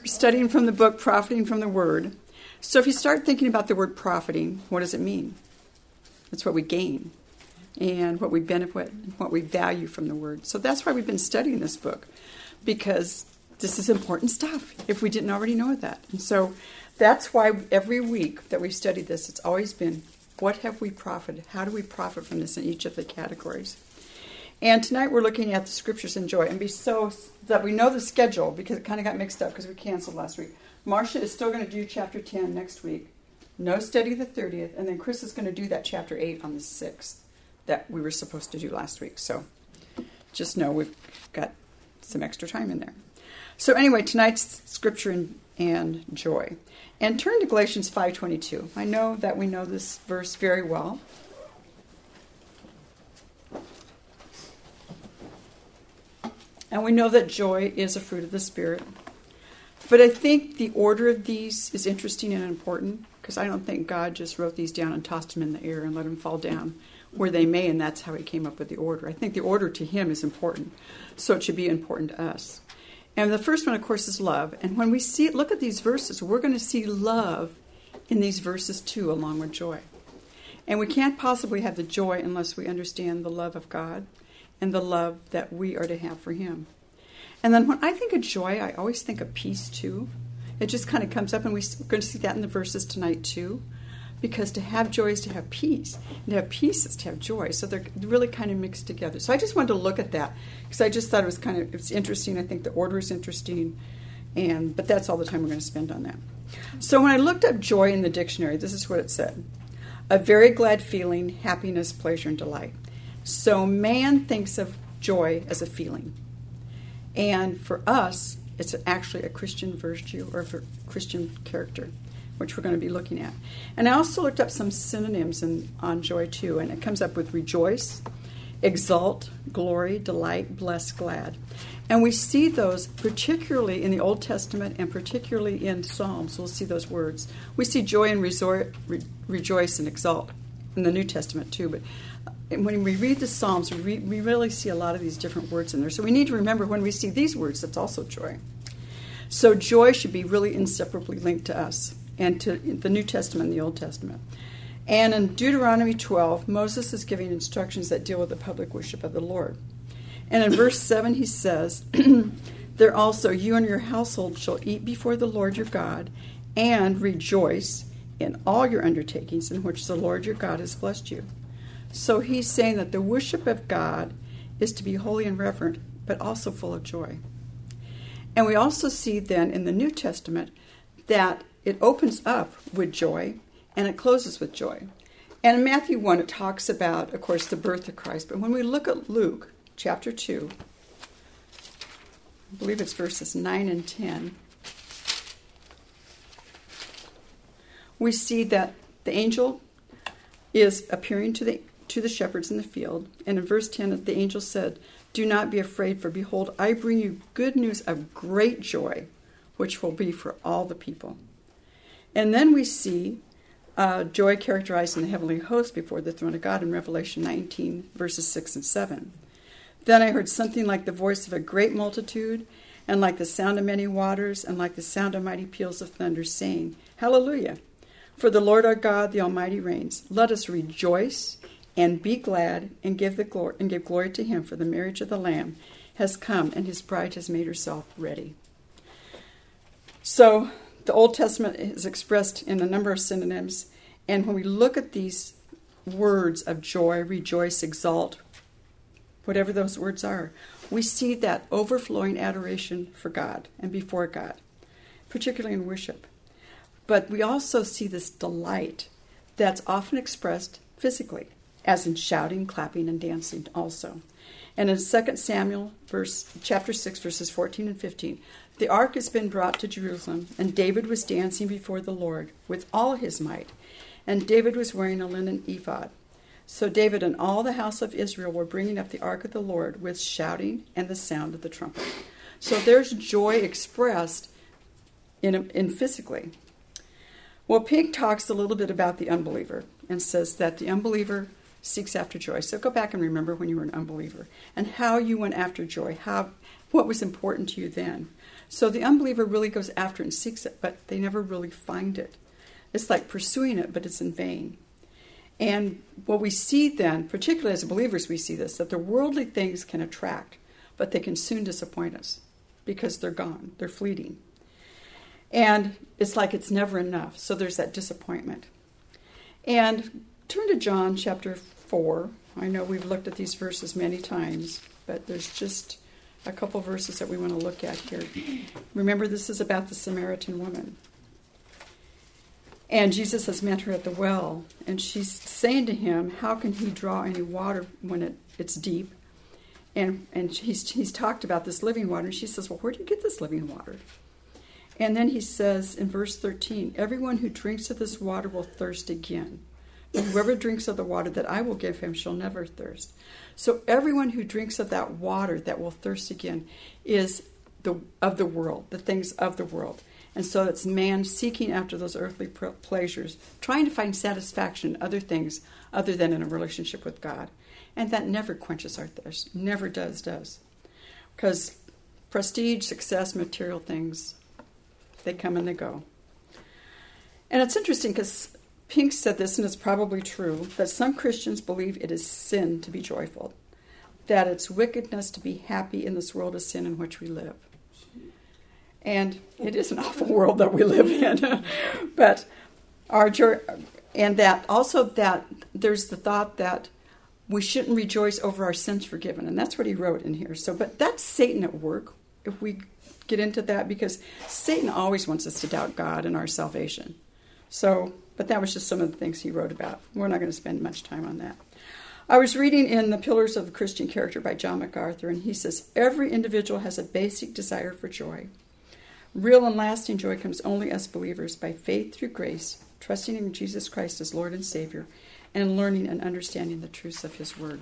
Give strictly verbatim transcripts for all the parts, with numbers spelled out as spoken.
We're studying from the book, Profiting from the Word. So if you start thinking about the word profiting, what does it mean? It's what we gain and what we benefit and what we value from the Word. So that's why we've been studying this book, because this is important stuff if we didn't already know that. And so that's why every week that we've studied this, it's always been, what have we profited? How do we profit from this in each of the categories? And tonight we're looking at the Scriptures in Joy, and be so that we know the schedule, because it kind of got mixed up because we canceled last week. Marcia is still going to do chapter ten next week. No study the thirtieth, and then Chris is going to do that chapter eight on the sixth that we were supposed to do last week. So just know we've got some extra time in there. So anyway, tonight's Scripture and, and Joy. And turn to Galatians five twenty-two. I know that we know this verse very well. And we know that joy is a fruit of the Spirit. But I think the order of these is interesting and important, because I don't think God just wrote these down and tossed them in the air and let them fall down where they may, and that's how he came up with the order. I think the order to him is important, so it should be important to us. And the first one, of course, is love. And when we see look at these verses, we're going to see love in these verses too, along with joy. And we can't possibly have the joy unless we understand the love of God and the love that we are to have for him. And then when I think of joy, I always think of peace too. It just kind of comes up, and we're going to see that in the verses tonight too. Because to have joy is to have peace. And to have peace is to have joy. So they're really kind of mixed together. So I just wanted to look at that, because I just thought it was kind of, it's interesting. I think the order is interesting. and But that's all the time we're going to spend on that. So when I looked up joy in the dictionary, this is what it said. A very glad feeling, happiness, pleasure, and delight. So man thinks of joy as a feeling. And for us, it's actually a Christian virtue or a Christian character, which we're going to be looking at. And I also looked up some synonyms in, on joy too, and it comes up with rejoice, exult, glory, delight, bless, glad. And we see those particularly in the Old Testament and particularly in Psalms. We'll see those words. We see joy and resort, re, rejoice and exult in the New Testament too, but when we read the Psalms, we, re- we really see a lot of these different words in there. So we need to remember when we see these words, that's also joy. So joy should be really inseparably linked to us and to the New Testament and the Old Testament. And in Deuteronomy twelve, Moses is giving instructions that deal with the public worship of the Lord. And in verse seven, he says, there also you and your household shall eat before the Lord your God and rejoice in all your undertakings in which the Lord your God has blessed you. So he's saying that the worship of God is to be holy and reverent, but also full of joy. And we also see then in the New Testament that it opens up with joy and it closes with joy. And in Matthew one, it talks about, of course, the birth of Christ. But when we look at Luke chapter two, I believe it's verses nine and ten, we see that the angel is appearing to the to the shepherds in the field. And in verse ten, the angel said, do not be afraid, for behold, I bring you good news of great joy, which will be for all the people. And then we see uh, joy characterized in the heavenly host before the throne of God in Revelation nineteen, verses six and seven. Then I heard something like the voice of a great multitude, and like the sound of many waters, and like the sound of mighty peals of thunder, saying, Hallelujah! For the Lord our God, the Almighty reigns. Let us rejoice and be glad and give the glory and give glory to him, for the marriage of the Lamb has come, and his bride has made herself ready. So the Old Testament is expressed in a number of synonyms, and when we look at these words of joy, rejoice, exalt, whatever those words are, we see that overflowing adoration for God and before God, particularly in worship. But we also see this delight that's often expressed physically, as in shouting, clapping, and dancing also. And in Second Samuel verse, chapter six, verses fourteen and fifteen, the ark has been brought to Jerusalem, and David was dancing before the Lord with all his might. And David was wearing a linen ephod. So David and all the house of Israel were bringing up the ark of the Lord with shouting and the sound of the trumpet. So there's joy expressed in, in physically. Well, Pink talks a little bit about the unbeliever and says that the unbeliever seeks after joy. So go back and remember when you were an unbeliever and how you went after joy, how what was important to you then. So the unbeliever really goes after it and seeks it, but they never really find it. It's like pursuing it, but it's in vain. And what we see then, particularly as believers, we see this, that the worldly things can attract, but they can soon disappoint us because they're gone, they're fleeting. And it's like it's never enough, so there's that disappointment. And turn to John chapter four. I know we've looked at these verses many times, but there's just a couple verses that we want to look at here. Remember, this is about the Samaritan woman. And Jesus has met her at the well, and she's saying to him, how can he draw any water when it, it's deep? And and he's, he's talked about this living water, and she says, well, where do you get this living water? And then he says in verse thirteen, everyone who drinks of this water will thirst again. But whoever drinks of the water that I will give him shall never thirst. So everyone who drinks of that water that will thirst again is the of the world, the things of the world. And so it's man seeking after those earthly pleasures, trying to find satisfaction in other things other than in a relationship with God. And that never quenches our thirst. Never does, does. Because prestige, success, material things, they come and they go. And it's interesting because Pink said this, and it's probably true, that some Christians believe it is sin to be joyful, that it's wickedness to be happy in this world of sin in which we live. And it is an awful world that we live in. But our joy, and that also that there's the thought that we shouldn't rejoice over our sins forgiven. And that's what he wrote in here. So, but that's Satan at work, if we get into that, because Satan always wants us to doubt God and our salvation. So, but that was just some of the things he wrote about. We're not going to spend much time on that. I was reading in The Pillars of Christian Character by John MacArthur, and he says, every individual has a basic desire for joy. Real and lasting joy comes only as believers by faith through grace, trusting in Jesus Christ as Lord and Savior, and learning and understanding the truths of his word.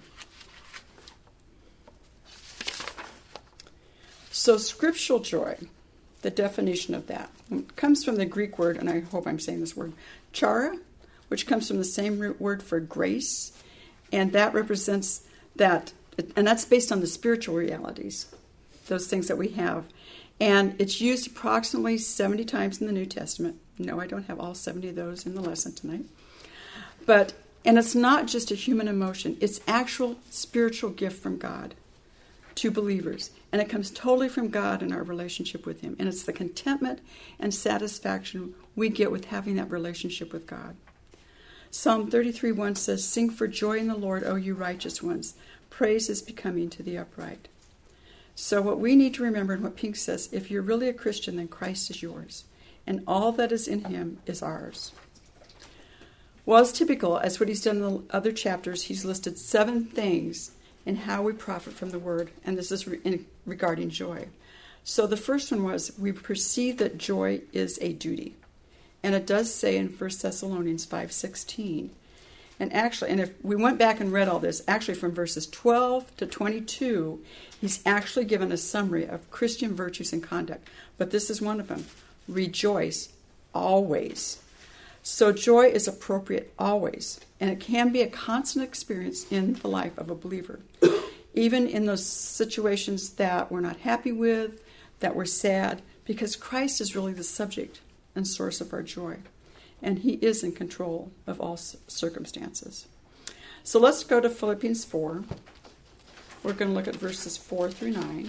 So scriptural joy, the definition of that, comes from the Greek word, and I hope I'm saying this word, chara, which comes from the same root word for grace, and that represents that, and that's based on the spiritual realities, those things that we have. And it's used approximately seventy times in the New Testament. No, I don't have all seventy of those in the lesson tonight. But, and it's not just a human emotion. It's actual spiritual gift from God to believers. And it comes totally from God in our relationship with him. And it's the contentment and satisfaction we get with having that relationship with God. Psalm thirty-three one says, sing for joy in the Lord, O you righteous ones. Praise is becoming to the upright. So what we need to remember, and what Pink says, if you're really a Christian, then Christ is yours. And all that is in him is ours. Well, as typical, as what he's done in the other chapters, he's listed seven things in how we profit from the word. And this is re- in, regarding joy. So the first one was, we perceive that joy is a duty. And it does say in First Thessalonians five sixteen. And actually, and if we went back and read all this, actually from verses twelve to twenty-two, he's actually given a summary of Christian virtues and conduct. But this is one of them. Rejoice always. So joy is appropriate always. And it can be a constant experience in the life of a believer. Even in those situations that we're not happy with, that we're sad, because Christ is really the subject and source of our joy. And he is in control of all circumstances. So let's go to Philippians four. We're going to look at verses four through nine.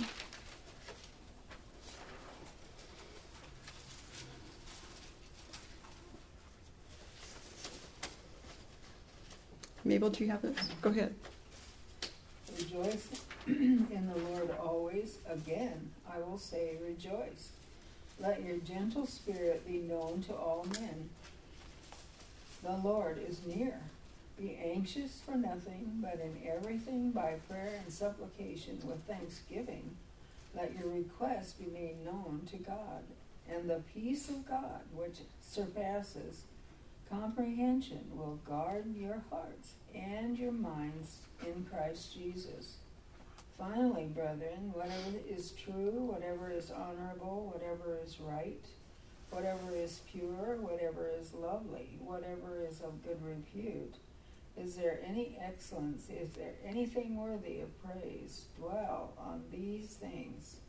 Mabel, do you have this? Go ahead. Rejoice in the Lord always. Again, I will say rejoice. Let your gentle spirit be known to all men. The Lord is near. Be anxious for nothing, but in everything by prayer and supplication with thanksgiving, let your requests be made known to God. And the peace of God, which surpasses comprehension, will guard your hearts and your minds in Christ Jesus. Finally, brethren, whatever is true, whatever is honorable, whatever is right, whatever is pure, whatever is lovely, whatever is of good repute, is there any excellence, is there anything worthy of praise? Dwell on these things.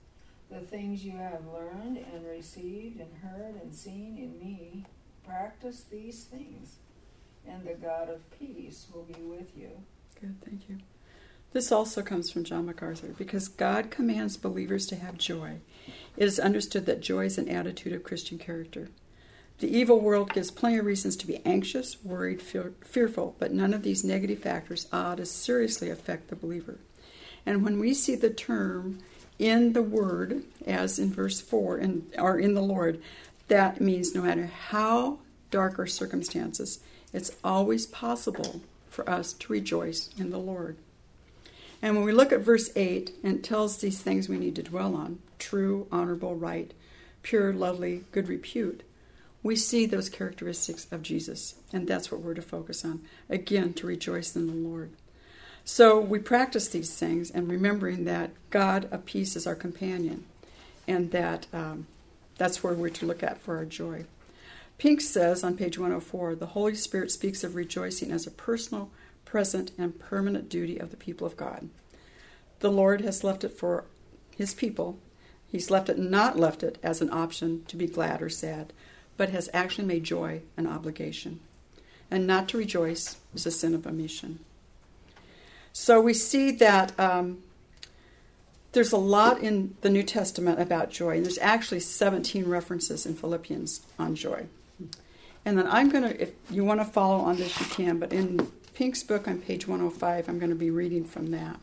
the things you have learned and received and heard and seen in me, practice these things, and the God of peace will be with you. Good, thank you. This also comes from John MacArthur. Because God commands believers to have joy, it is understood that joy is an attitude of Christian character. The evil world gives plenty of reasons to be anxious, worried, fear, fearful, but none of these negative factors ought to seriously affect the believer. And when we see the term in the Word, as in verse four, in, or in the Lord, that means no matter how dark our circumstances, it's always possible for us to rejoice in the Lord. And when we look at verse eight, and it tells these things we need to dwell on, true, honorable, right, pure, lovely, good repute, we see those characteristics of Jesus, and that's what we're to focus on. Again, to rejoice in the Lord. So we practice these things, and remembering that God of peace is our companion, and that um, that's where we're to look at for our joy. Pink says on page one oh four, the Holy Spirit speaks of rejoicing as a personal, present, and permanent duty of the people of God. The Lord has left it for his people. He's left it, not left it as an option to be glad or sad, but has actually made joy an obligation. And not to rejoice is a sin of omission. So we see that um, there's a lot in the New Testament about joy, and there's actually seventeen references in Philippians on joy. And then I'm going to, if you want to follow on this, you can, but in Pink's book on page one oh five, I'm going to be reading from that.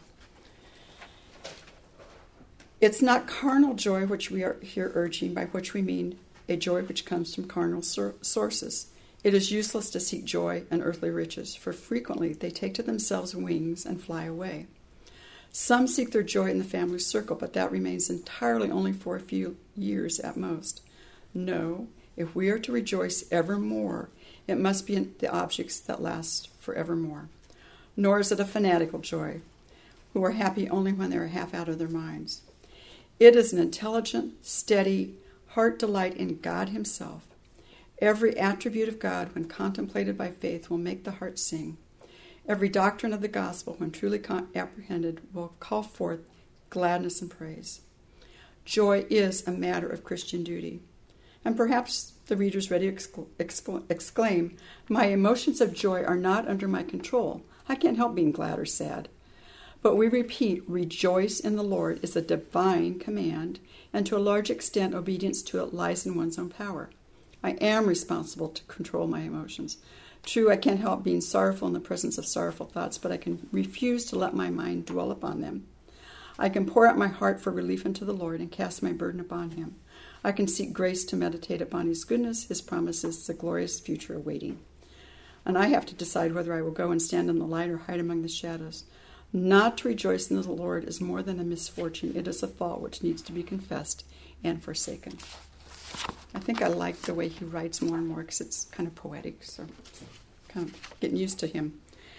It's not carnal joy which we are here urging, by which we mean a joy which comes from carnal sur- sources. It is useless to seek joy and earthly riches, for frequently they take to themselves wings and fly away. Some seek their joy in the family circle, but that remains entirely only for a few years at most. No, if we are to rejoice evermore, it must be in the objects that last forevermore. Nor is it a fanatical joy, who are happy only when they are half out of their minds. It is an intelligent, steady, heart delight in God himself. Every attribute of God, when contemplated by faith, will make the heart sing. Every doctrine of the gospel, when truly apprehended, will call forth gladness and praise. Joy is a matter of Christian duty. And perhaps the reader's ready to excl- exclaim, my emotions of joy are not under my control. I can't help being glad or sad. But we repeat, rejoice in the Lord is a divine command, and to a large extent obedience to it lies in one's own power. I am responsible to control my emotions. True, I can't help being sorrowful in the presence of sorrowful thoughts, but I can refuse to let my mind dwell upon them. I can pour out my heart for relief unto the Lord and cast my burden upon him. I can seek grace to meditate upon his goodness, his promises, the glorious future awaiting. And I have to decide whether I will go and stand in the light or hide among the shadows. Not to rejoice in the Lord is more than a misfortune. It is a fault which needs to be confessed and forsaken. I think I like the way he writes more and more because it's kind of poetic, so kind of getting used to him.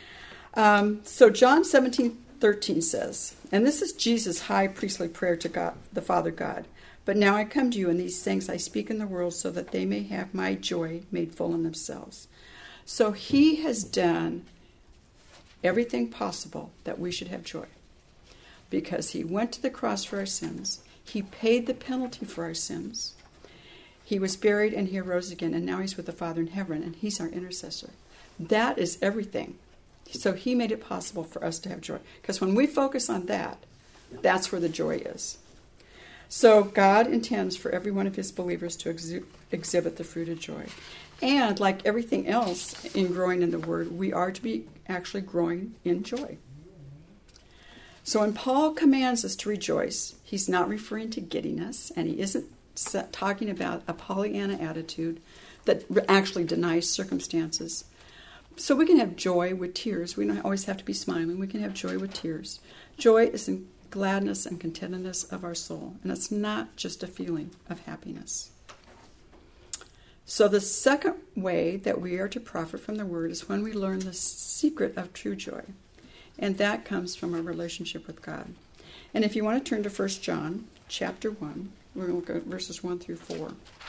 Um, so John seventeen thirteen says, and this is Jesus' high priestly prayer to God, the Father God. But now I come to you, and these things I speak in the world so that they may have my joy made full in themselves. So he has done everything possible that we should have joy, because he went to the cross for our sins. He paid the penalty for our sins. He was buried and he arose again, and now he's with the Father in heaven, and he's our intercessor. That is everything. So he made it possible for us to have joy, because when we focus on that, that's where the joy is. So God intends for every one of his believers to exu- exhibit the fruit of joy. And like everything else in growing in the Word, we are to be actually growing in joy. So when Paul commands us to rejoice, he's not referring to giddiness, and he isn't talking about a Pollyanna attitude that actually denies circumstances. So we can have joy with tears. We don't always have to be smiling. We can have joy with tears. Joy is in gladness and contentedness of our soul, and it's not just a feeling of happiness. So the second way that we are to profit from the Word is when we learn the secret of true joy, and that comes from our relationship with God. And if you want to turn to First John chapter one, we're going to look at verses one through four.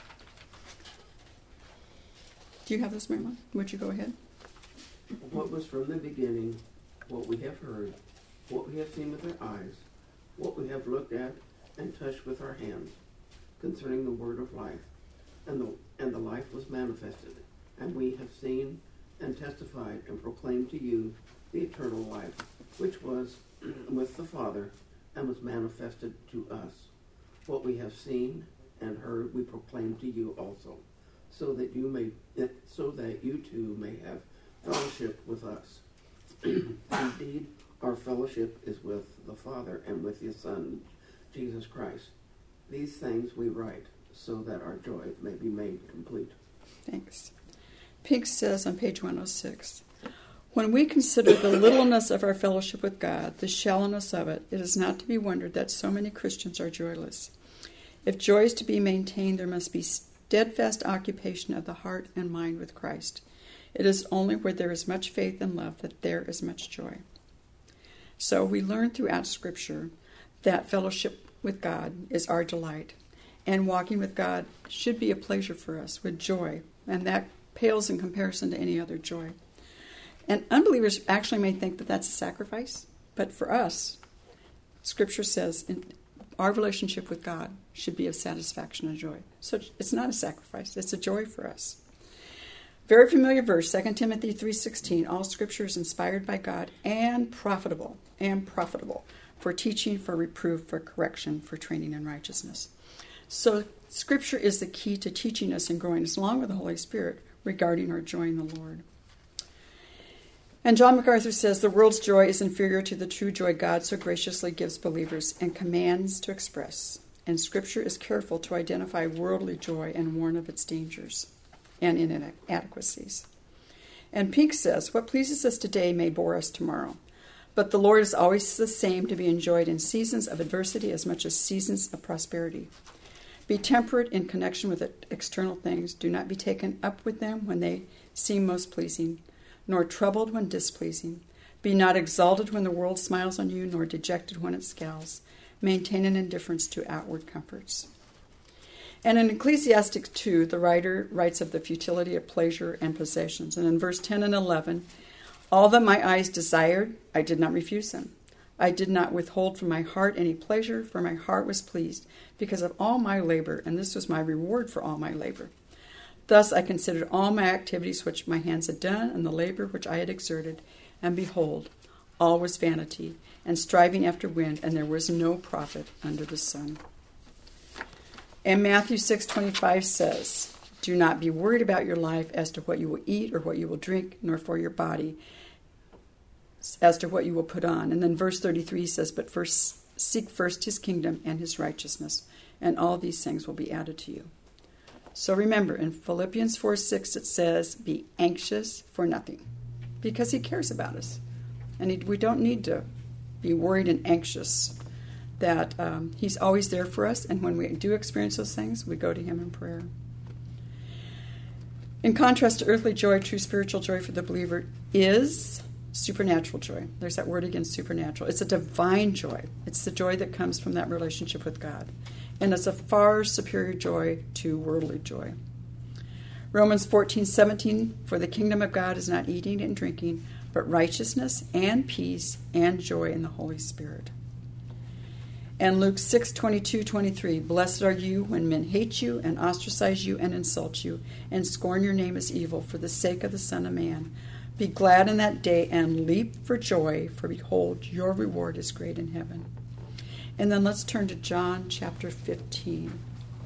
Do you have this, Marilyn? Would you go ahead? What was from the beginning, what we have heard, what we have seen with our eyes, what we have looked at and touched with our hands concerning the word of life. And the, and the life was manifested, and we have seen and testified and proclaimed to you the eternal life, which was with the Father and was manifested to us. What we have seen and heard we proclaim to you also, so that you may, so that you too may have fellowship with us. Indeed, our fellowship is with the Father and with His Son, Jesus Christ. These things we write, so that our joy may be made complete. Thanks. Pink says on page one oh six, when we consider the littleness of our fellowship with God, the shallowness of it, it is not to be wondered that so many Christians are joyless. If joy is to be maintained, there must be steadfast occupation of the heart and mind with Christ. It is only where there is much faith and love that there is much joy. So we learn throughout Scripture that fellowship with God is our delight, and walking with God should be a pleasure for us with joy, and that pales in comparison to any other joy. And unbelievers actually may think that that's a sacrifice, but for us, Scripture says in our relationship with God should be of satisfaction and joy. So it's not a sacrifice, it's a joy for us. Very familiar verse, Second Timothy three sixteen, all Scripture is inspired by God and profitable, and profitable for teaching, for reproof, for correction, for training in righteousness. So Scripture is the key to teaching us and growing us along with the Holy Spirit regarding our joy in the Lord. And John MacArthur says, the world's joy is inferior to the true joy God so graciously gives believers and commands to express. And Scripture is careful to identify worldly joy and warn of its dangers and inadequacies. And Pink says, what pleases us today may bore us tomorrow. But the Lord is always the same, to be enjoyed in seasons of adversity as much as seasons of prosperity. Be temperate in connection with external things. Do not be taken up with them when they seem most pleasing, nor troubled when displeasing. Be not exalted when the world smiles on you, nor dejected when it scowls. Maintain an indifference to outward comforts. And in Ecclesiastes two, the writer writes of the futility of pleasure and possessions. And in verse ten and eleven, all that my eyes desired, I did not refuse them. I did not withhold from my heart any pleasure, for my heart was pleased because of all my labor, and this was my reward for all my labor. Thus I considered all my activities which my hands had done, and the labor which I had exerted, and behold, all was vanity, and striving after wind, and there was no profit under the sun. And Matthew six twenty-five says, do not be worried about your life as to what you will eat or what you will drink, nor for your body as to what you will put on. And then verse thirty-three says, but first seek first his kingdom and his righteousness, and all these things will be added to you. So remember, in Philippians four six it says, be anxious for nothing, because he cares about us. And he, we don't need to be worried and anxious, that um, he's always there for us, and when we do experience those things, we go to him in prayer. In contrast to earthly joy, true spiritual joy for the believer is supernatural joy. There's that word again, supernatural. It's a divine joy. It's the joy that comes from that relationship with God. And it's a far superior joy to worldly joy. Romans fourteen seventeen, for the kingdom of God is not eating and drinking, but righteousness and peace and joy in the Holy Spirit. And Luke six twenty-two twenty-three, blessed are you when men hate you and ostracize you and insult you and scorn your name as evil for the sake of the Son of Man. Be glad in that day and leap for joy, for behold, your reward is great in heaven. And then let's turn to John chapter fifteen.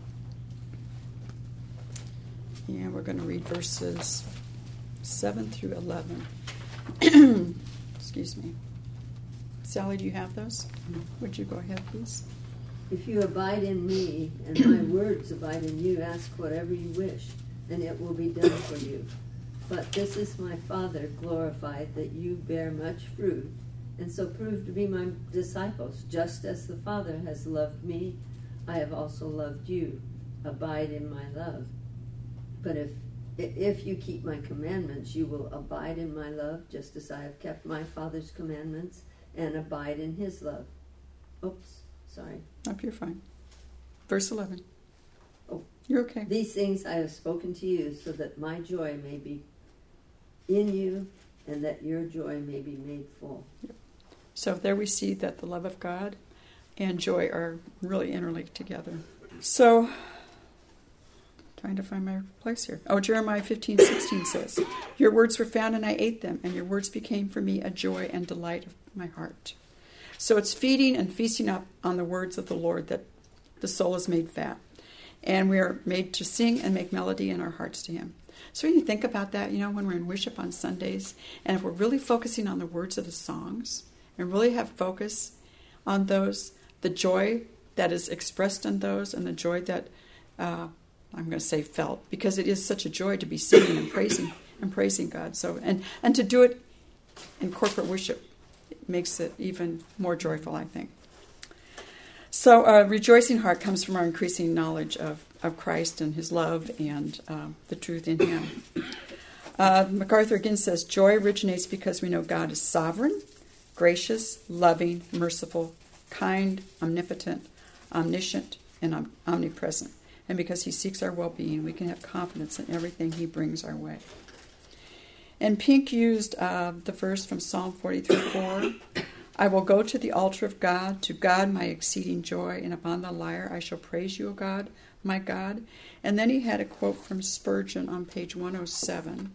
Yeah, we're going to read verses seven through eleven. Excuse me. Sally, do you have those? Would you go ahead, please? If you abide in me, and my words abide in you, ask whatever you wish, and it will be done for you. But this is my Father glorified, that you bear much fruit, and so prove to be my disciples. Just as the Father has loved me, I have also loved you. Abide in my love. But if if you keep my commandments, you will abide in my love, just as I have kept my Father's commandments and abide in his love. Oops, sorry. Oh, you're fine. Verse eleven. Oh, you're okay. These things I have spoken to you, so that my joy may be in you, and that your joy may be made full. Yep. So there we see that the love of God and joy are really interlinked together. So, trying to find my place here. Oh, Jeremiah fifteen sixteen says, "Your words were found and I ate them, and your words became for me a joy and delight of my heart." So it's feeding and feasting up on the words of the Lord that the soul is made fat. And we are made to sing and make melody in our hearts to him. So when you think about that, you know, when we're in worship on Sundays, and if we're really focusing on the words of the songs, and really have focus on those, the joy that is expressed in those, and the joy that, uh, I'm going to say felt, because it is such a joy to be singing and praising and praising God. So and, and to do it in corporate worship, it makes it even more joyful, I think. So a rejoicing heart comes from our increasing knowledge of, of Christ and his love and uh, the truth in him. Uh, MacArthur again says, joy originates because we know God is sovereign, gracious, loving, merciful, kind, omnipotent, omniscient, and om- omnipresent. And because he seeks our well-being, we can have confidence in everything he brings our way. And Pink used uh, the verse from Psalm forty-three four. I will go to the altar of God, to God my exceeding joy, and upon the lyre I shall praise you, O God, my God. And then he had a quote from Spurgeon on page one oh seven.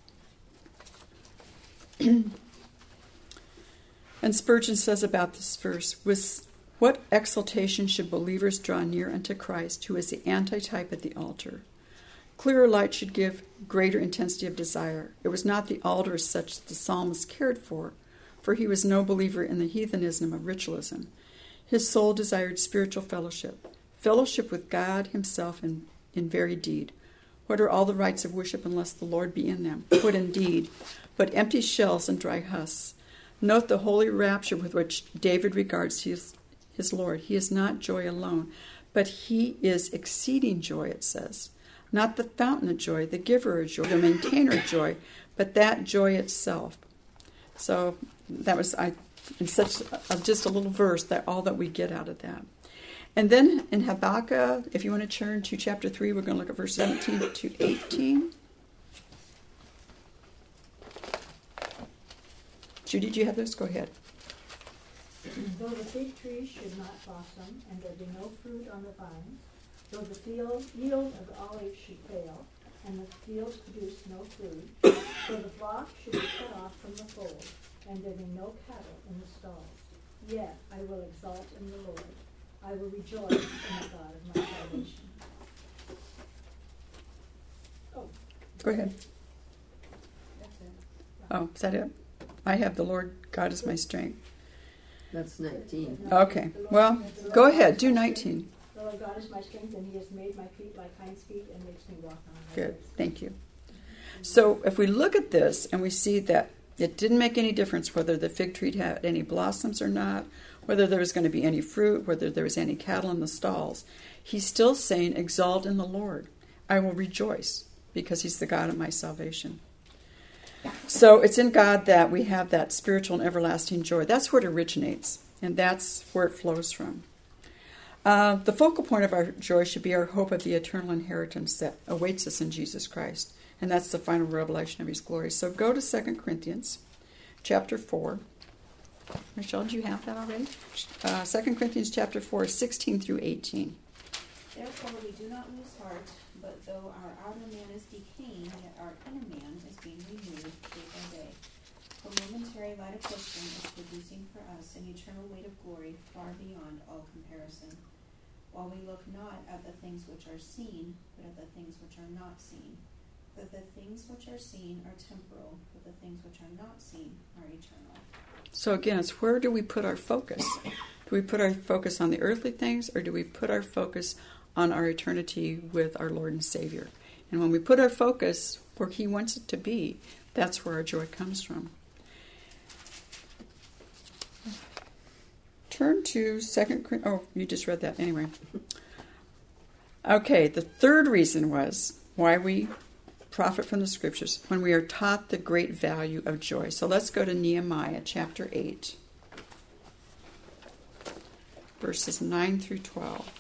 And Spurgeon says about this verse, with what exaltation should believers draw near unto Christ, who is the antitype at the altar? Clearer light should give greater intensity of desire. It was not the altar as such that the psalmist cared for, for he was no believer in the heathenism of ritualism. His soul desired spiritual fellowship, fellowship with God himself in, in very deed. What are all the rites of worship unless the Lord be in them? What indeed, but empty shells and dry husks. Note the holy rapture with which David regards his, his Lord. He is not joy alone, but he is exceeding joy, it says. Not the fountain of joy, the giver of joy, the maintainer of joy, but that joy itself. So that was I in such a, just a little verse, that all that we get out of that. And then in Habakkuk, if you want to turn to chapter three, we're going to look at verse seventeen to eighteen. Judy, do you have those? Go ahead. Though the fig tree should not blossom, and there be no fruit on the vines, though the field, yield of the olive should fail, and the fields produce no food, though the flock should be cut off from the fold, and there be no cattle in the stalls, yet I will exalt in the Lord. I will rejoice in the God of my salvation. Oh. Go ahead. That's it. Oh, is that it? I have the Lord God is my strength. That's nineteen. Okay, well, go ahead, do nineteen. The Lord God is my strength, and he has made my feet like hinds' feet and makes me walk on high Good, places. thank you. So if we look at this and we see that it didn't make any difference whether the fig tree had any blossoms or not, whether there was going to be any fruit, whether there was any cattle in the stalls, he's still saying, exalt in the Lord. I will rejoice because he's the God of my salvation. So it's in God that we have that spiritual and everlasting joy. That's where it originates, and that's where it flows from. Uh, the focal point of our joy should be our hope of the eternal inheritance that awaits us in Jesus Christ. And that's the final revelation of his glory. So go to Second Corinthians chapter four. Michelle, do you have that already? Uh, Second Corinthians chapter four, sixteen through eighteen. Therefore we do not lose heart, but though our outer man is decaying, yet our inner man is being renewed day by day. For momentary light affliction is producing for us an eternal weight of glory far beyond all comparison. While we look not at the things which are seen, but at the things which are not seen. For the things which are seen are temporal, but the things which are not seen are eternal. So again, it's where do we put our focus? Do we put our focus on the earthly things, or do we put our focus on our eternity with our Lord and Savior? And when we put our focus where he wants it to be, that's where our joy comes from. Turn to Second Corinthians. Oh, you just read that anyway. Okay, the third reason was why we profit from the scriptures, when we are taught the great value of joy. So let's go to Nehemiah chapter eight, verses nine through twelve.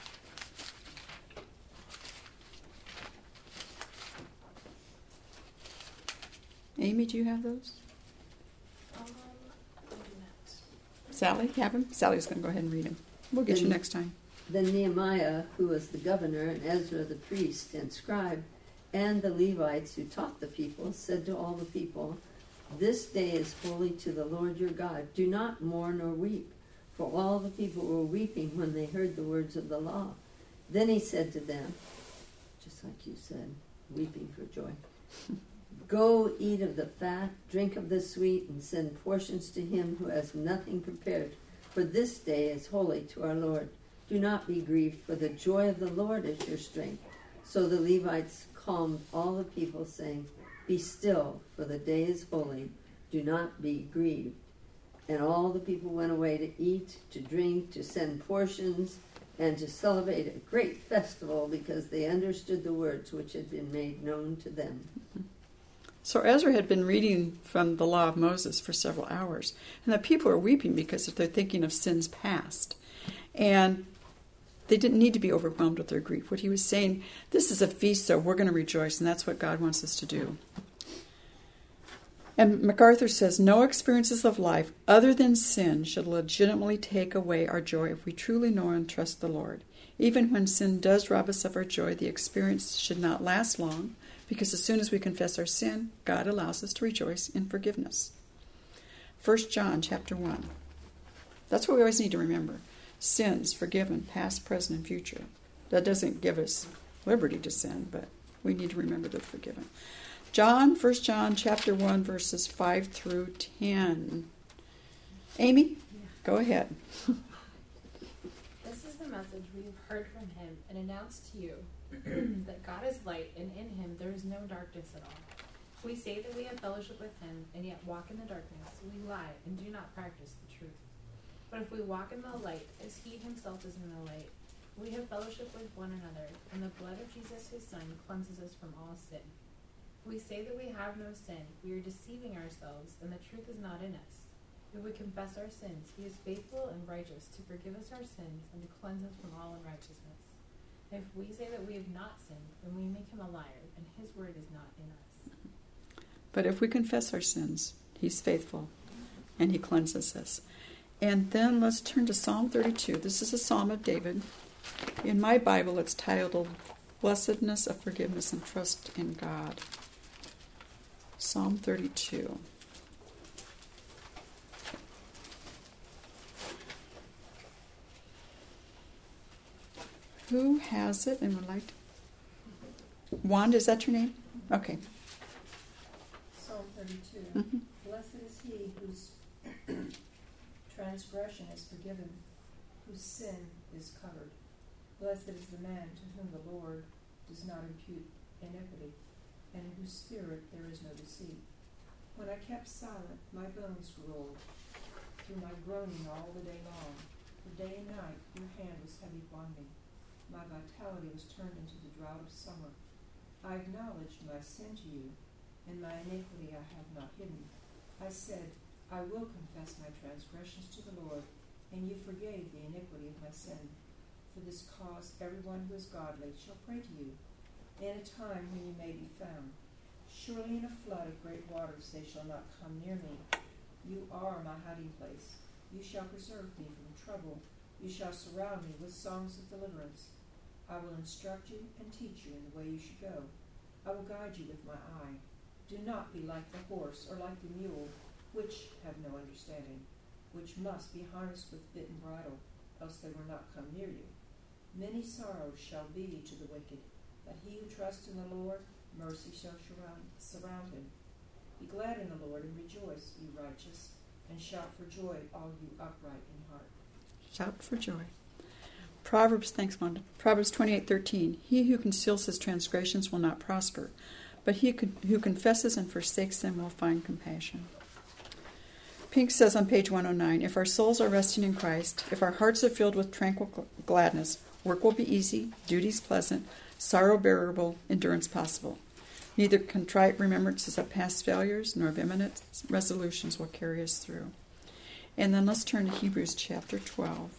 Amy, do you have those? Um, I do not. Sally, you have them? Sally's going to go ahead and read them. We'll get Then- you next time. Then Nehemiah, who was the governor, and Ezra the priest and scribe, and the Levites who taught the people, said to all the people, "This day is holy to the Lord your God. Do not mourn or weep." For all the people were weeping when they heard the words of the law. Then he said to them, just like you said, weeping for joy, "Go eat of the fat, drink of the sweet, and send portions to him who has nothing prepared. For this day is holy to our Lord. Do not be grieved, for the joy of the Lord is your strength." So the Levites calmed all the people, saying, "Be still, for the day is holy. Do not be grieved." And all the people went away to eat, to drink, to send portions, and to celebrate a great festival, because they understood the words which had been made known to them. So Ezra had been reading from the law of Moses for several hours, and the people are weeping because they're thinking of sins past. And they didn't need to be overwhelmed with their grief. What he was saying, this is a feast, so we're going to rejoice, and that's what God wants us to do. And MacArthur says, no experiences of life other than sin should legitimately take away our joy if we truly know and trust the Lord. Even when sin does rob us of our joy, the experience should not last long, because as soon as we confess our sin, God allows us to rejoice in forgiveness. First John chapter one. That's what we always need to remember. Sins forgiven, past, present, and future. That doesn't give us liberty to sin, but we need to remember they're forgiven. John, First John chapter one, verses five through ten. Amy, go ahead. This is the message we have heard from him and announced to you, that God is light, and in him there is no darkness at all. If we say that we have fellowship with him and yet walk in the darkness, we lie and do not practice the truth. But if we walk in the light, as he himself is in the light, we have fellowship with one another, and the blood of Jesus his Son cleanses us from all sin. If we say that we have no sin, we are deceiving ourselves, and the truth is not in us. If we confess our sins, he is faithful and righteous to forgive us our sins and to cleanse us from all unrighteousness. If we say that we have not sinned, then we make him a liar, and his word is not in us. But if we confess our sins, he's faithful, and he cleanses us. And then let's turn to Psalm thirty-two. This is a psalm of David. In my Bible, it's titled, Blessedness of Forgiveness and Trust in God. Psalm thirty-two. Who has it and would like to? Wanda, is that your name? Okay. Psalm thirty-two. Mm-hmm. Blessed is he whose transgression is forgiven, whose sin is covered. Blessed is the man to whom the Lord does not impute iniquity, and in whose spirit there is no deceit. When I kept silent, my bones grew old, through my groaning all the day long. For day and night your hand was heavy upon me. My vitality was turned into the drought of summer. I acknowledged my sin to you, and my iniquity I have not hidden. I said, I will confess my transgressions to the Lord, and you forgave the iniquity of my sin. For this cause everyone who is godly shall pray to you, in a time when you may be found. Surely in a flood of great waters they shall not come near me. You are my hiding place. You shall preserve me from trouble. You shall surround me with songs of deliverance. I will instruct you and teach you in the way you should go. I will guide you with my eye. Do not be like the horse or like the mule, which have no understanding, which must be harnessed with bit and bridle, else they will not come near you. Many sorrows shall be to the wicked, but he who trusts in the Lord, mercy shall surround, surround him. Be glad in the Lord and rejoice, you righteous, and shout for joy, all you upright in heart. Shout for joy. Proverbs, thanks, Wanda. Proverbs twenty-eight thirteen. He who conceals his transgressions will not prosper, but he who confesses and forsakes them will find compassion. Pink says on page one oh nine, if our souls are resting in Christ, if our hearts are filled with tranquil gladness, work will be easy, duties pleasant, sorrow bearable, endurance possible. Neither contrite remembrances of past failures nor vehement resolutions will carry us through. And then let's turn to Hebrews chapter twelve.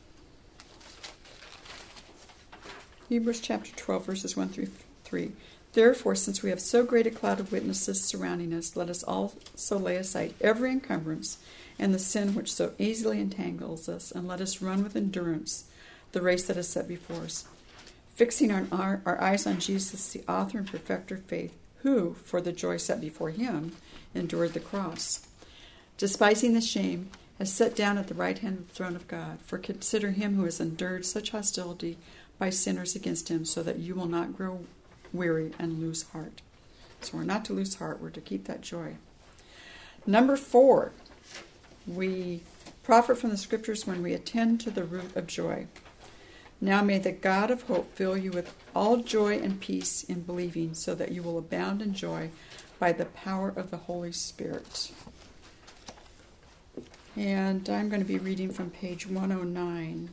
Hebrews chapter twelve, verses one through three. Therefore, since we have so great a cloud of witnesses surrounding us, let us also lay aside every encumbrance and the sin which so easily entangles us, and let us run with endurance the race that is set before us, fixing our, our, our eyes on Jesus, the author and perfecter of faith, who, for the joy set before him, endured the cross, despising the shame, has sat down at the right hand of the throne of God. For consider him who has endured such hostility by sinners against him, so that you will not grow weary and lose heart. So we're not to lose heart, we're to keep that joy. Number four, we profit from the scriptures when we attend to the root of joy. Now may the God of hope fill you with all joy and peace in believing, so that you will abound in joy by the power of the Holy Spirit. And I'm going to be reading from page one oh nine.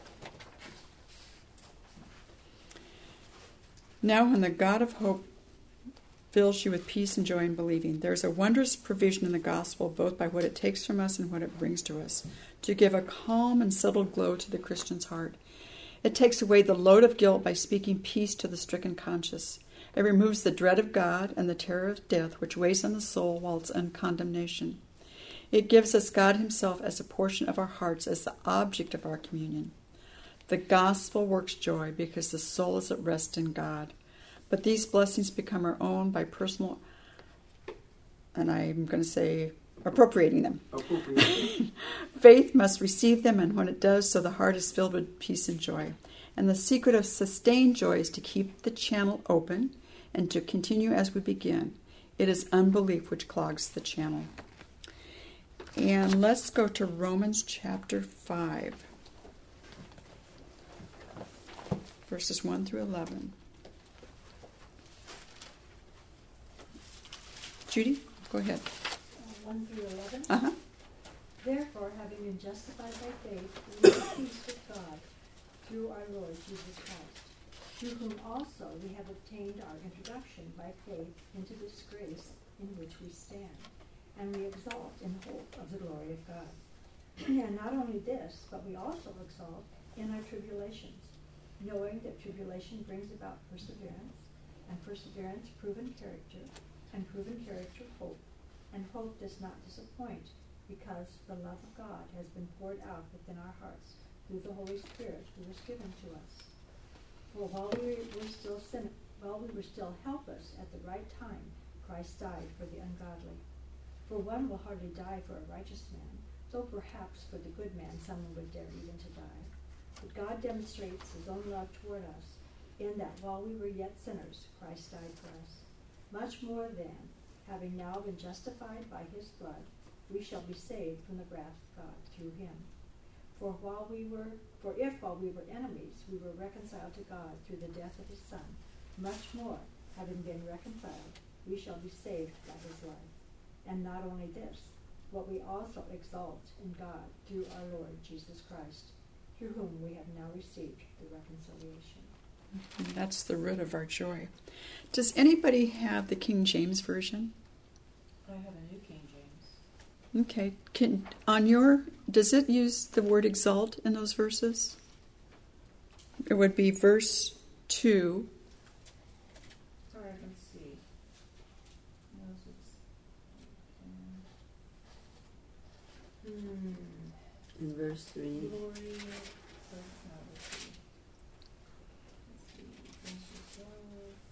Now when the God of hope fills you with peace and joy in believing, there's a wondrous provision in the gospel, both by what it takes from us and what it brings to us, to give a calm and settled glow to the Christian's heart. It takes away the load of guilt by speaking peace to the stricken conscience. It removes the dread of God and the terror of death which weighs on the soul while it's in condemnation. It gives us God himself as a portion of our hearts, as the object of our communion. The gospel works joy because the soul is at rest in God. But these blessings become our own by personal, and I'm going to say, appropriating them. Appropriating. Faith must receive them, and when it does so, the heart is filled with peace and joy. And the secret of sustained joy is to keep the channel open and to continue as we begin. It is unbelief which clogs the channel. And let's go to Romans chapter five, verses one through eleven. Judy, go ahead. Uh, one through eleven. Uh-huh. Therefore, having been justified by faith, we have peace with God through our Lord Jesus Christ, through whom also we have obtained our introduction by faith into this grace in which we stand, and we exalt in hope of the glory of God. And not only this, but we also exalt in our tribulations, knowing that tribulation brings about perseverance, and perseverance proven character, and proven character hope. And hope does not disappoint, because the love of God has been poured out within our hearts through the Holy Spirit who was given to us. For while we were still sin- while we were still helpless, at the right time Christ died for the ungodly. For one will hardly die for a righteous man, though perhaps for the good man someone would dare even to die. But God demonstrates his own love toward us, in that while we were yet sinners, Christ died for us. Much more then, having now been justified by his blood, we shall be saved from the wrath of God through him. For while we were, for if while we were enemies, we were reconciled to God through the death of his Son, much more, having been reconciled, we shall be saved by his life. And not only this, but we also exalt in God through our Lord Jesus Christ, through whom we have now received the reconciliation. And that's the root of our joy. Does anybody have the King James Version? I have a New King James. Okay. Can, on your, does it use the word exalt in those verses? It would be verse two. Sorry, I can see. No, it's, hmm. In verse three. Glory. of- no, let's see. Let's see. Verses one.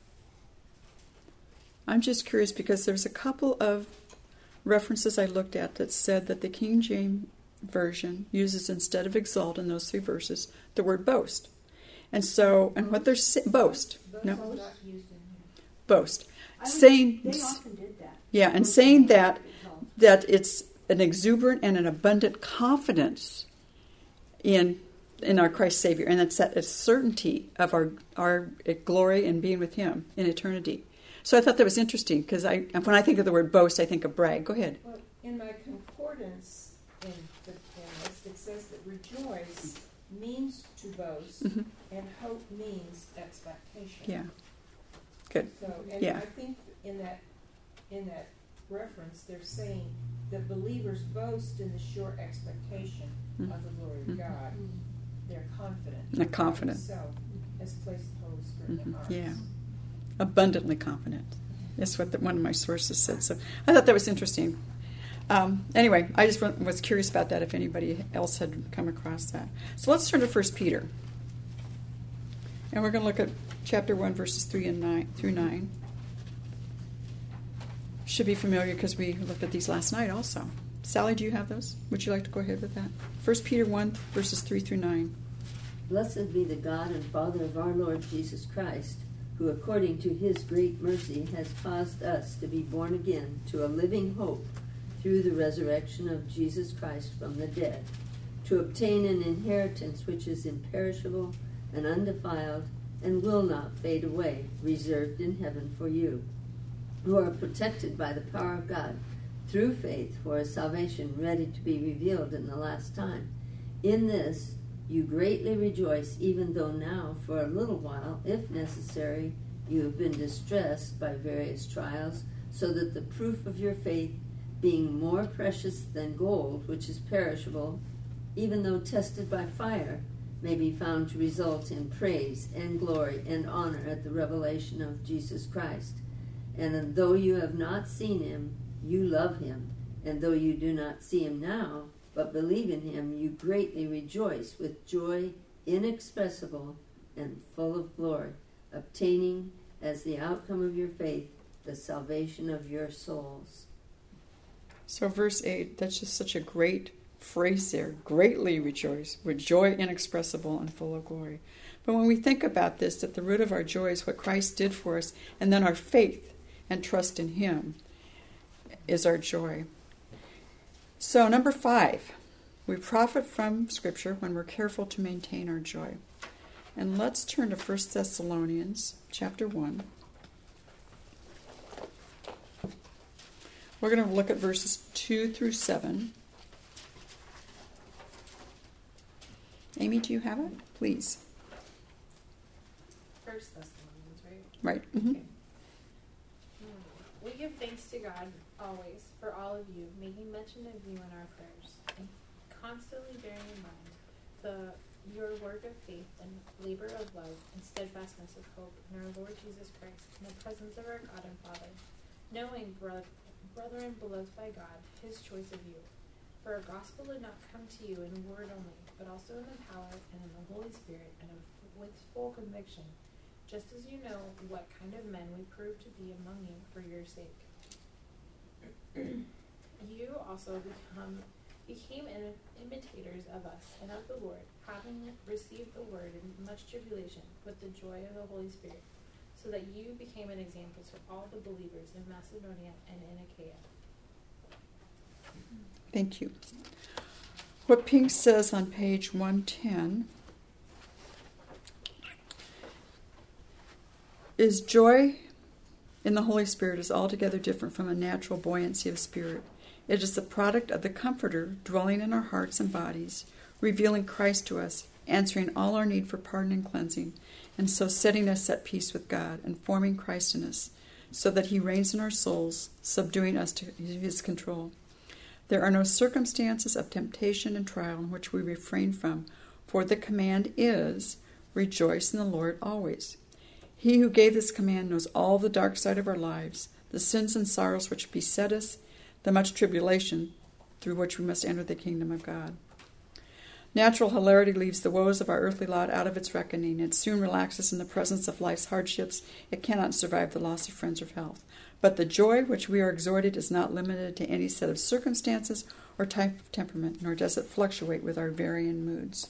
I'm just curious because there's a couple of references I looked at that said that the King James Version uses, instead of exalt in those three verses, the word boast. And so, and what they're saying, boast. Those No, are not used in here. boast. I would- Saying, They often did that. yeah, and saying that, that it's an exuberant and an abundant confidence in in our Christ Savior, and it's that certainty of our our glory and being with Him in eternity. So I thought that was interesting, because I when I think of the word boast, I think of brag. Go ahead. Well, in my concordance in the canon, it says that rejoice means to boast, Mhm. and hope means expectation. Yeah. Good. So, and Yeah. I think in that in that reference, they're saying that believers boast in the sure expectation Mhm. of the glory of Mhm. God. They're confident. They're that confident. God Himself has placed the Holy Spirit in Mhm. our hearts. Yeah. abundantly confident. That's what the, one of my sources said. So I thought that was interesting. Um, anyway, I just was curious about that if anybody else had come across that. So let's turn to First Peter. And we're going to look at chapter one, verses three and nine through nine. Should be familiar because we looked at these last night also. Sally, do you have those? Would you like to go ahead with that? First Peter one, verses three through nine. Blessed be the God and Father of our Lord Jesus Christ, who according to his great mercy has caused us to be born again to a living hope through the resurrection of Jesus Christ from the dead, to obtain an inheritance which is imperishable and undefiled and will not fade away, reserved in heaven for you, who are protected by the power of God through faith for a salvation ready to be revealed in the last time. In this you greatly rejoice, even though now, for a little while, if necessary, you have been distressed by various trials, so that the proof of your faith, being more precious than gold, which is perishable, even though tested by fire, may be found to result in praise and glory and honor at the revelation of Jesus Christ. And though you have not seen him, you love him. And though you do not see him now, but believe in him, you greatly rejoice with joy inexpressible and full of glory, obtaining as the outcome of your faith the salvation of your souls. So verse eight, that's just such a great phrase there. Greatly rejoice with joy inexpressible and full of glory. But when we think about this, that the root of our joy is what Christ did for us, and then our faith and trust in him is our joy. So number five, we profit from Scripture when we're careful to maintain our joy. And let's turn to First Thessalonians chapter one. We're going to look at verses two through seven. Amy, do you have it? Please. First Thessalonians, right? Right. Mm-hmm. Okay. We give thanks to God always for all of you, making mention of you in our prayers, and constantly bearing in mind the your work of faith and labor of love and steadfastness of hope in our Lord Jesus Christ, in the presence of our God and Father, knowing, bro- brethren beloved by God, his choice of you. For our gospel did not come to you in word only, but also in the power and in the Holy Spirit and of, with full conviction, just as you know what kind of men we proved to be among you for your sake. You also become became im- imitators of us and of the Lord, having received the word in much tribulation with the joy of the Holy Spirit, so that you became an example to all the believers in Macedonia and in Achaia. Thank you. What Pink says on page one ten is joy in the Holy Spirit is altogether different from a natural buoyancy of spirit. It is the product of the Comforter dwelling in our hearts and bodies, revealing Christ to us, answering all our need for pardon and cleansing, and so setting us at peace with God and forming Christ in us, so that he reigns in our souls, subduing us to his control. There are no circumstances of temptation and trial in which we refrain from, for the command is, rejoice in the Lord always. He who gave this command knows all the dark side of our lives, the sins and sorrows which beset us, the much tribulation through which we must enter the kingdom of God. Natural hilarity leaves the woes of our earthly lot out of its reckoning. It soon relaxes in the presence of life's hardships. It cannot survive the loss of friends or health. But the joy which we are exhorted is not limited to any set of circumstances or type of temperament, nor does it fluctuate with our varying moods.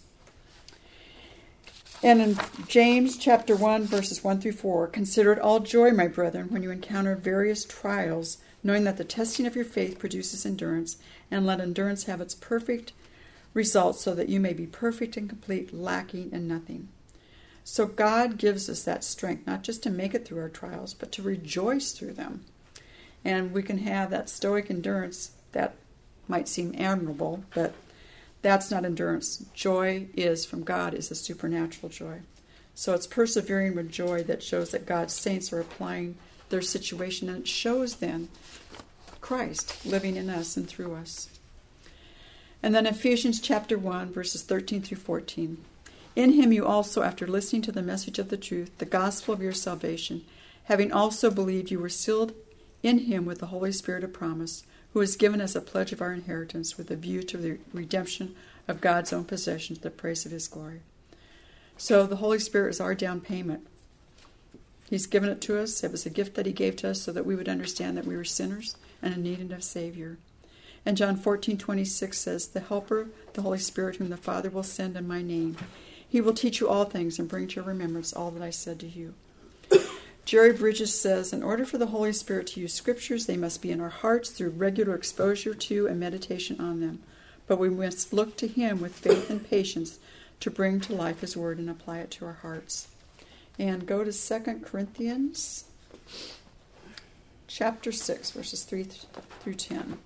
And in James chapter one, verses one through four, consider it all joy, my brethren, when you encounter various trials, knowing that the testing of your faith produces endurance, and let endurance have its perfect result, so that you may be perfect and complete, lacking in nothing. So God gives us that strength, not just to make it through our trials, but to rejoice through them. And we can have that stoic endurance that might seem admirable, but that's not endurance. Joy is, from God, is a supernatural joy. So it's persevering with joy that shows that God's saints are applying their situation, and it shows then Christ living in us and through us. And then Ephesians chapter one, verses thirteen through fourteen. In him you also, after listening to the message of the truth, the gospel of your salvation, Having also believed, you were sealed in him with the Holy Spirit of promise, who is given as a pledge of our inheritance with a view to the redemption of God's own possession to the praise of his glory. So the Holy Spirit is our down payment. He's given it to us. It was a gift that he gave to us so that we would understand that we were sinners and in need of a Savior. And John fourteen twenty-six says, the Helper, the Holy Spirit, whom the Father will send in my name, he will teach you all things and bring to your remembrance all that I said to you. Jerry Bridges says, in order for the Holy Spirit to use scriptures, they must be in our hearts through regular exposure to and meditation on them. But we must look to him with faith and patience to bring to life his word and apply it to our hearts. And go to Second Corinthians chapter six, verses three through ten.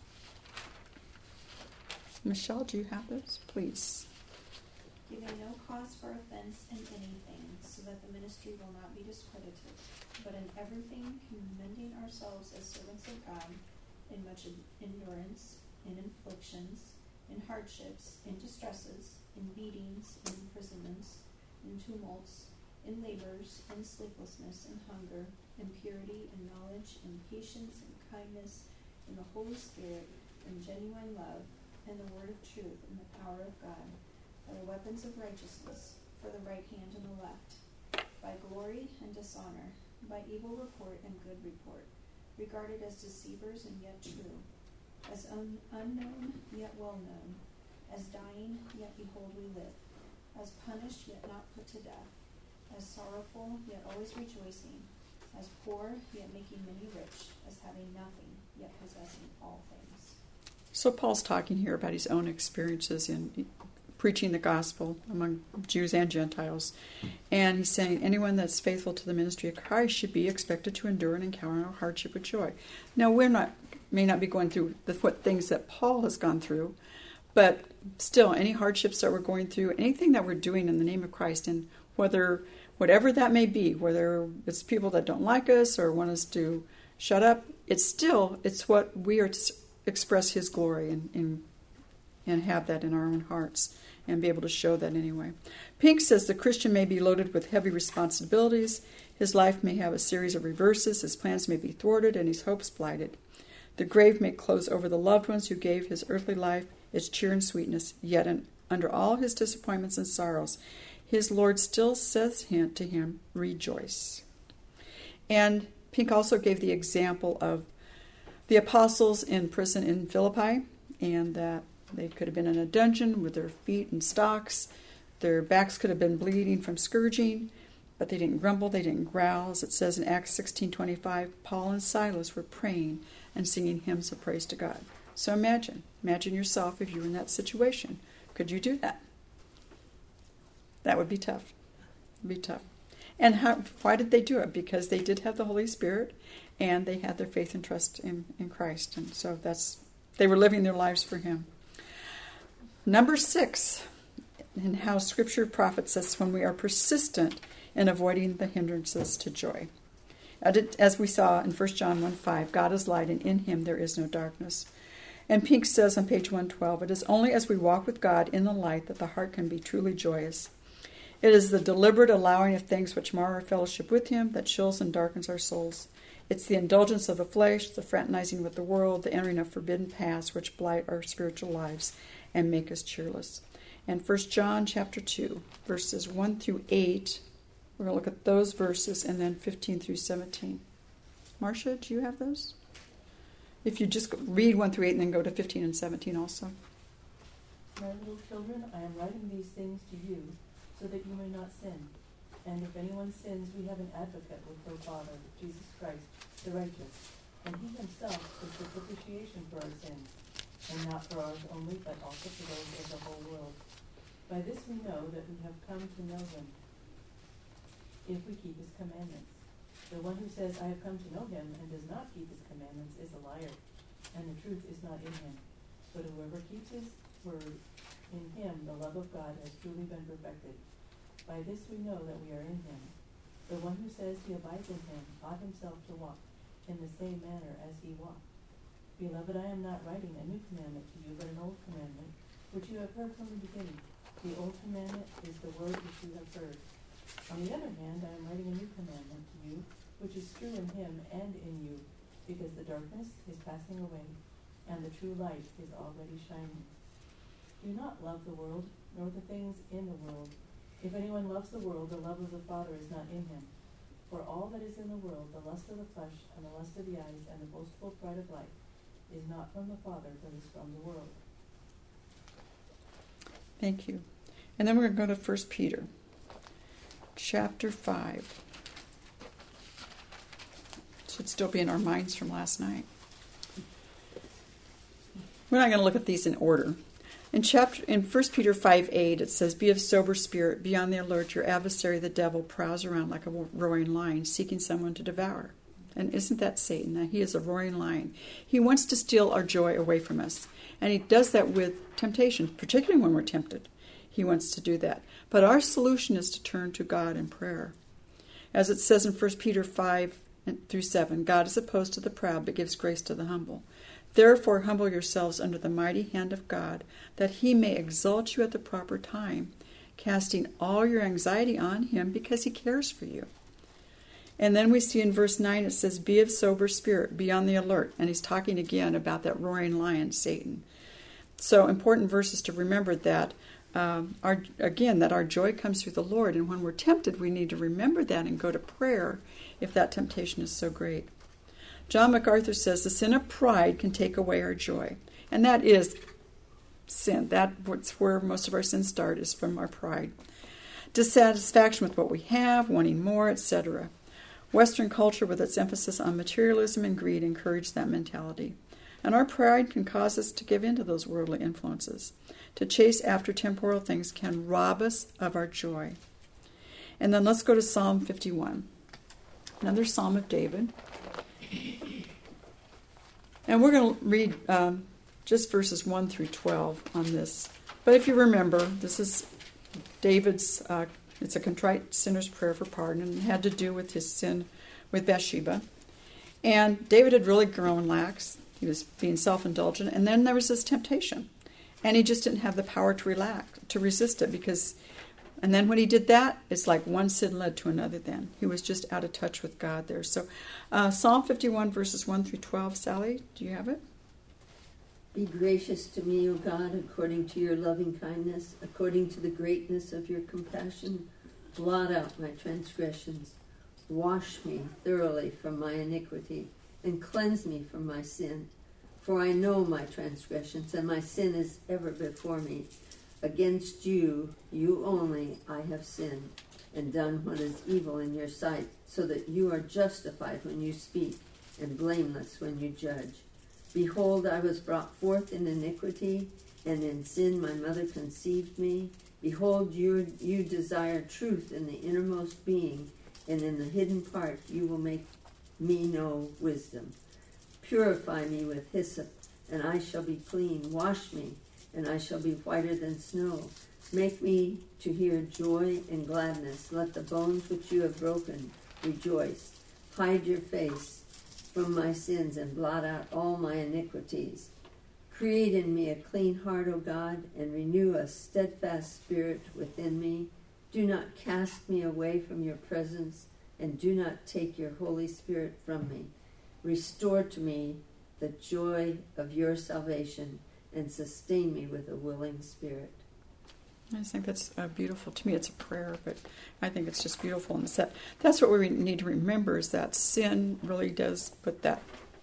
Michelle, do you have those? Please. Giving no cause for offense in anything, so that the ministry will not be discredited, but in everything commending ourselves as servants of God, in much endurance, in afflictions, in hardships, in distresses, in beatings, in imprisonments, in tumults, in labors, in sleeplessness, in hunger, in purity, in knowledge, in patience, in kindness, in the Holy Spirit, in genuine love, in the word of truth, in the power of God, by the weapons of righteousness, for the right hand and the left, by glory and dishonor, by evil report and good report, regarded as deceivers and yet true, as un- unknown yet well known, as dying yet behold we live, as punished yet not put to death, as sorrowful yet always rejoicing, as poor yet making many rich, as having nothing yet possessing all things. So Paul's talking here about his own experiences in preaching the gospel among Jews and Gentiles. And he's saying anyone that's faithful to the ministry of Christ should be expected to endure and encounter hardship with joy. Now, we're not, may not be going through the what things that Paul has gone through, but still, any hardships that we're going through, anything that we're doing in the name of Christ, and whether, whatever that may be, whether it's people that don't like us or want us to shut up, it's still, it's what we are to express his glory and, and and have that in our own hearts and be able to show that anyway. Pink says the Christian may be loaded with heavy responsibilities. His life may have a series of reverses. His plans may be thwarted and his hopes blighted. The grave may close over the loved ones who gave his earthly life its cheer and sweetness. Yet in, under all his disappointments and sorrows, his Lord still says to him, rejoice. And Pink also gave the example of the apostles in prison in Philippi, and that they could have been in a dungeon with their feet in stocks. Their backs could have been bleeding from scourging, but they didn't grumble, they didn't growl. As it says in Acts sixteen twenty-five, Paul and Silas were praying and singing hymns of praise to God. So imagine, imagine yourself if you were in that situation. Could you do that? That would be tough. It would be tough. And how, why did they do it? Because they did have the Holy Spirit, and they had their faith and trust in, in Christ. And so that's they were living their lives for him. Number six, in how Scripture profits us when we are persistent in avoiding the hindrances to joy. As we saw in First John one five, God is light, and in him there is no darkness. And Pink says on page one twelve, it is only as we walk with God in the light that the heart can be truly joyous. It is the deliberate allowing of things which mar our fellowship with him that chills and darkens our souls. It's the indulgence of the flesh, the fraternizing with the world, the entering of forbidden paths which blight our spiritual lives and make us cheerless. And First John chapter two, verses one through eight, we're going to look at those verses, and then fifteen through seventeen. Marcia, do you have those? If you just read one through eight and then go to fifteen and seventeen also. My little children, I am writing these things to you so that you may not sin. And if anyone sins, we have an advocate with the Father, Jesus Christ, the righteous. And he himself is the propitiation for our sins, and not for ours only, but also for those of the whole world. By this we know that we have come to know him, if we keep his commandments. The one who says, I have come to know him, and does not keep his commandments, is a liar, and the truth is not in him. But whoever keeps his word, in him the love of God has truly been perfected. By this we know that we are in him. The one who says he abides in him ought himself to walk in the same manner as he walked. Beloved, I am not writing a new commandment to you, but an old commandment, which you have heard from the beginning. The old commandment is the word which you have heard. On the other hand, I am writing a new commandment to you, which is true in him and in you, because the darkness is passing away, and the true light is already shining. Do not love the world, nor the things in the world. If anyone loves the world, the love of the Father is not in him. For all that is in the world, the lust of the flesh, and the lust of the eyes, and the boastful pride of life, is not from the Father, but is from the world. Thank you. And then we're going to go to First Peter, chapter five. Should still be in our minds from last night. We're not going to look at these in order. In chapter in First Peter five eight, it says, "Be of sober spirit, be on the alert. Your adversary, the devil, prowls around like a roaring lion, seeking someone to devour." And isn't that Satan? Now, he is a roaring lion. He wants to steal our joy away from us. And he does that with temptation, particularly when we're tempted. He wants to do that. But our solution is to turn to God in prayer. As it says in First Peter five through seven, "God is opposed to the proud, but gives grace to the humble. Therefore humble yourselves under the mighty hand of God, that he may exalt you at the proper time, casting all your anxiety on him because he cares for you." And then we see in verse nine, it says, "Be of sober spirit, be on the alert." And he's talking again about that roaring lion, Satan. So important verses to remember that, um, our again, that our joy comes through the Lord. And when we're tempted, we need to remember that and go to prayer if that temptation is so great. John MacArthur says, "The sin of pride can take away our joy." And that is sin. That's where most of our sins start, is from our pride. Dissatisfaction with what we have, wanting more, et cetera. Western culture, with its emphasis on materialism and greed, encouraged that mentality. And our pride can cause us to give in to those worldly influences. To chase after temporal things can rob us of our joy. And then let's go to Psalm fifty-one. Another Psalm of David. And we're going to read um, just verses one through twelve on this. But if you remember, this is David's, uh, it's a contrite sinner's prayer for pardon, and it had to do with his sin with Bathsheba. And David had really grown lax. He was being self-indulgent. And then there was this temptation. And he just didn't have the power to relax, to resist it, because... And then when he did that, it's like one sin led to another then. He was just out of touch with God there. So uh, Psalm fifty-one, verses one through twelve. Sally, do you have it? Be gracious to me, O God, according to your loving kindness, according to the greatness of your compassion. Blot out my transgressions. Wash me thoroughly from my iniquity, and cleanse me from my sin. For I know my transgressions, and my sin is ever before me. Against you, you only, I have sinned, and done what is evil in your sight, so that you are justified when you speak, and blameless when you judge. Behold, I was brought forth in iniquity, and in sin my mother conceived me. Behold, you, you desire truth in the innermost being, and in the hidden part you will make me know wisdom. Purify me with hyssop, and I shall be clean. Wash me, and I shall be whiter than snow. Make me to hear joy and gladness. Let the bones which you have broken rejoice. Hide your face from my sins and blot out all my iniquities. Create in me a clean heart, O God, and renew a steadfast spirit within me. Do not cast me away from your presence, and do not take your Holy Spirit from me. Restore to me the joy of your salvation, and sustain me with a willing spirit. I just think that's uh, beautiful. To me, it's a prayer, but I think it's just beautiful. And that, that's what we need to remember, is that sin really does put that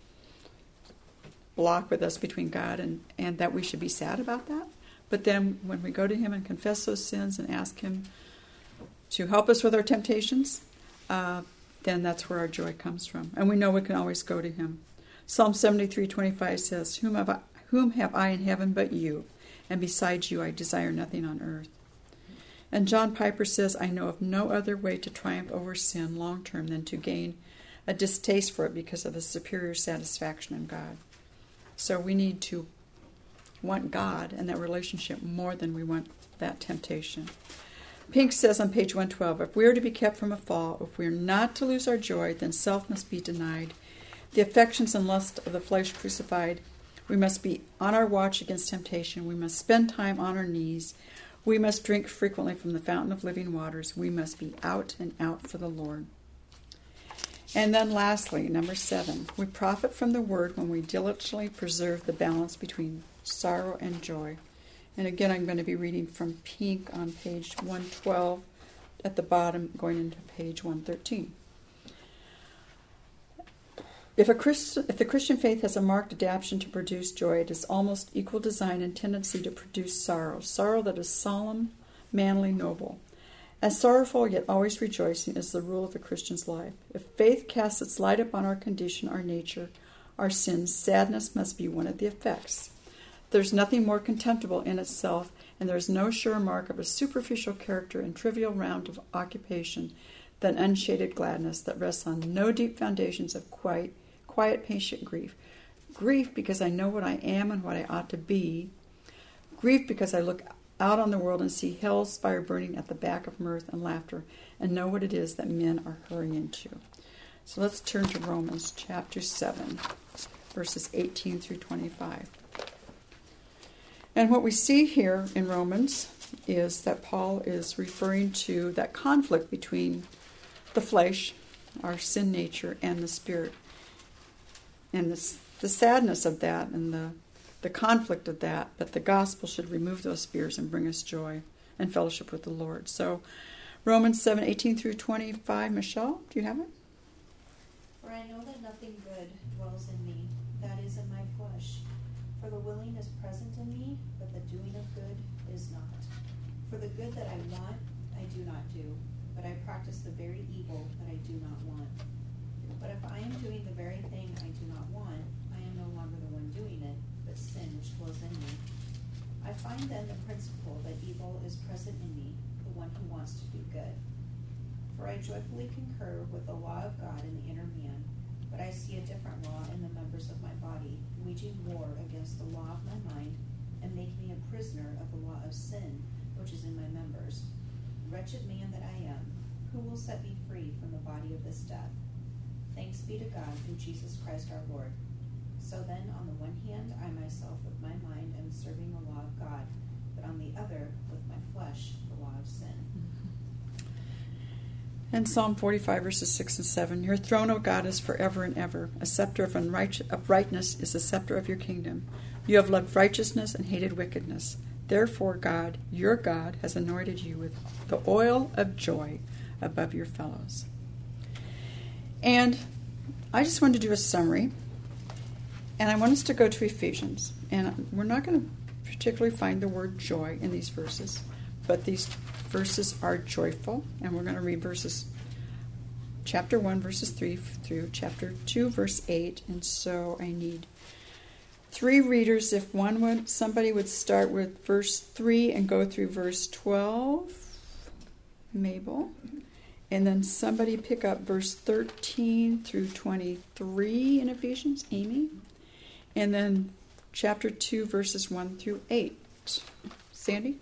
block with us between God, and, and that we should be sad about that. But then when we go to him and confess those sins and ask him to help us with our temptations, uh, then that's where our joy comes from. And we know we can always go to him. Psalm seventy-three twenty-five says, Whom have I, whom have I in heaven but you? And besides you I desire nothing on earth. And John Piper says, I know of no other way to triumph over sin long term than to gain a distaste for it because of a superior satisfaction in God. So we need to want God and that relationship more than we want that temptation. Pink says on page one twelve, if we are to be kept from a fall, if we are not to lose our joy, then self must be denied, the affections and lust of the flesh crucified. We must be on our watch against temptation. We must spend time on our knees. We must drink frequently from the fountain of living waters. We must be out and out for the Lord. And then lastly, number seven, we profit from the word when we diligently preserve the balance between sorrow and joy. And again, I'm going to be reading from Pink on page one twelve at the bottom, going into page one thirteen. If, a Christ, if the Christian faith has a marked adaptation to produce joy, it is almost equal design and tendency to produce sorrow, sorrow that is solemn, manly, noble. As sorrowful yet always rejoicing is the rule of the Christian's life. If faith casts its light upon our condition, our nature, our sins, sadness must be one of the effects. There's nothing more contemptible in itself, and there is no surer mark of a superficial character and trivial round of occupation than unshaded gladness that rests on no deep foundations of quiet, quiet, patient grief. Grief because I know what I am and what I ought to be. Grief because I look out on the world and see hell's fire burning at the back of mirth and laughter and know what it is that men are hurrying into. So let's turn to Romans chapter seven, verses eighteen through twenty-five. And what we see here in Romans is that Paul is referring to that conflict between the flesh, our sin nature, and the spirit. And this, the sadness of that and the, the conflict of that, but the gospel should remove those fears and bring us joy and fellowship with the Lord. So Romans seven, eighteen through twenty-five. Michelle, do you have it? For I know that nothing good dwells in me, that is in my flesh. For the willing is present in me, but the doing of good is not. For the good that I want, I do not do, but I practice the very evil that I do not want. But if I am doing the very thing I do not want, I am no longer the one doing it, but sin which dwells in me. I find then the principle that evil is present in me, the one who wants to do good. For I joyfully concur with the law of God in the inner man, but I see a different law in the members of my body, waging war against the law of my mind, and making me a prisoner of the law of sin, which is in my members. Wretched man that I am, who will set me free from the body of this death? Thanks be to God through Jesus Christ our Lord. So then, on the one hand, I myself with my mind am serving the law of God, but on the other, with my flesh, the law of sin. And Psalm forty-five, verses six and seven. Your throne, O God, is forever and ever. A scepter of uprightness is the scepter of your kingdom. You have loved righteousness and hated wickedness. Therefore, God, your God, has anointed you with the oil of joy above your fellows. And I just wanted to do a summary. And I want us to go to Ephesians. And we're not going to particularly find the word joy in these verses, but these verses are joyful. And we're going to read verses, chapter one, verses three through chapter two, verse eight. And so I need three readers. If one would, somebody would start with verse three and go through verse twelve. Mabel. And then somebody pick up verse thirteen through twenty-three in Ephesians. Amy. And then chapter two, verses one through eight. Sandy?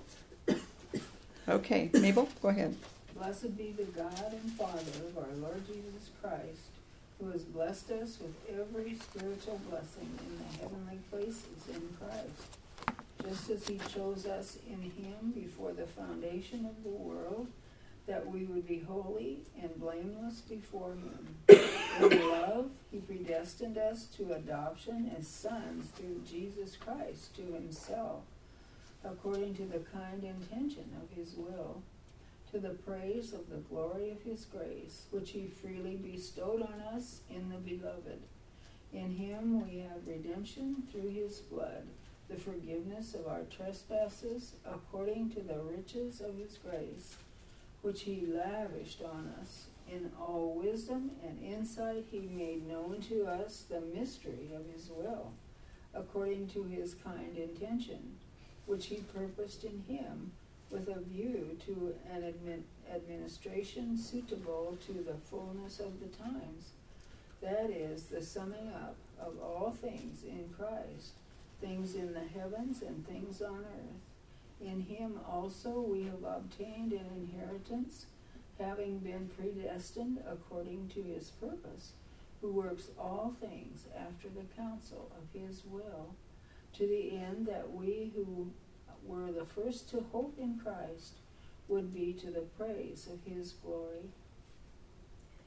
Okay. Mabel, go ahead. Blessed be the God and Father of our Lord Jesus Christ, who has blessed us with every spiritual blessing in the heavenly places in Christ, just as he chose us in him before the foundation of the world, that we would be holy and blameless before him. In love, he predestined us to adoption as sons through Jesus Christ to himself, according to the kind intention of his will, to the praise of the glory of his grace, which he freely bestowed on us in the Beloved. In him we have redemption through his blood, the forgiveness of our trespasses, according to the riches of his grace, which he lavished on us. In all wisdom and insight he made known to us the mystery of his will, according to his kind intention, which he purposed in him, with a view to an admin- administration suitable to the fullness of the times, that is, the summing up of all things in Christ, things in the heavens and things on earth. In him also we have obtained an inheritance, having been predestined according to his purpose, who works all things after the counsel of his will, to the end that we who were the first to hope in Christ would be to the praise of his glory.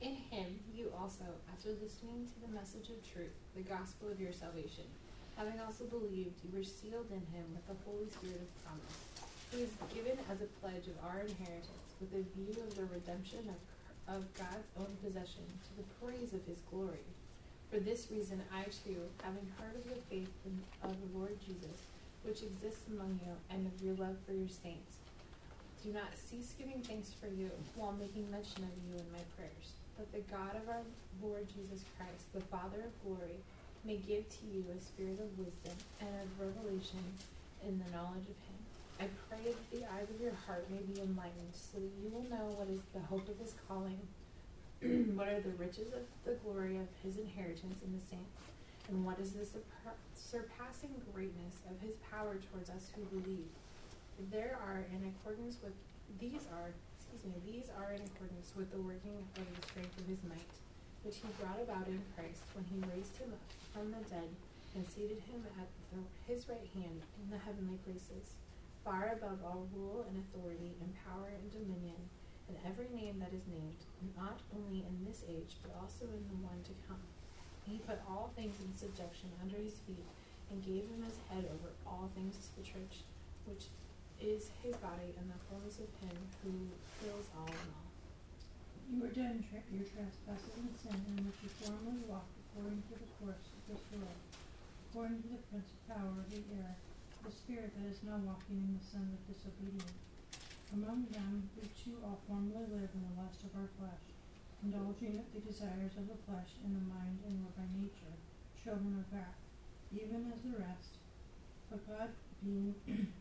In him you also, after listening to the message of truth, the gospel of your salvation, having also believed, you were sealed in him with the Holy Spirit of promise, who is given as a pledge of our inheritance, with a view of the redemption of, of God's own possession, to the praise of his glory. For this reason I too, having heard of the faith in, of the Lord Jesus, which exists among you, and of your love for your saints, do not cease giving thanks for you, while making mention of you in my prayers, that the God of our Lord Jesus Christ, the Father of glory, may give to you a spirit of wisdom and of revelation in the knowledge of him. I pray that the eyes of your heart may be enlightened, so that you will know what is the hope of his calling, what are the riches of the glory of his inheritance in the saints, and what is the surpa- surpassing greatness of his power towards us who believe. There are, in accordance with these are, excuse me, these are in accordance with the working of the strength of his might, which he brought about in Christ when he raised him up from the dead and seated him at the, his right hand in the heavenly places, far above all rule and authority and power and dominion, and every name that is named, not only in this age, but also in the one to come. He put all things in subjection under his feet, and gave him as head over all things to the church, which is his body, and the fullness of him who fills all in all. You were dead in tra- your trespasses and sin, in which you formerly walked according to the course of this world, according to the prince of power of the air, the spirit that is now walking in the sons of disobedience. Among them we too all formerly lived in the lust of our flesh, indulging the desires of the flesh and the mind, and were by nature children of wrath, even as the rest. But God, being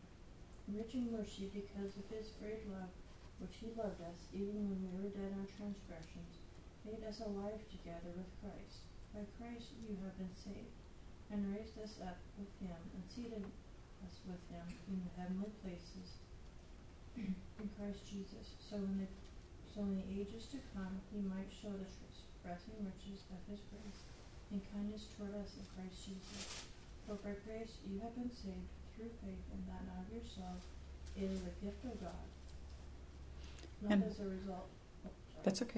rich in mercy, because of his great love which he loved us, even when we were dead in our transgressions, made us alive together with Christ. By Christ you have been saved, and raised us up with him, and seated us with him in the heavenly places in Christ Jesus, so in the so in the ages to come he might show the surpassing riches of his grace and kindness toward us in Christ Jesus. For by grace you have been saved through faith, and that not of yourselves, it is a gift of God, not And as a result. Oh, that's okay.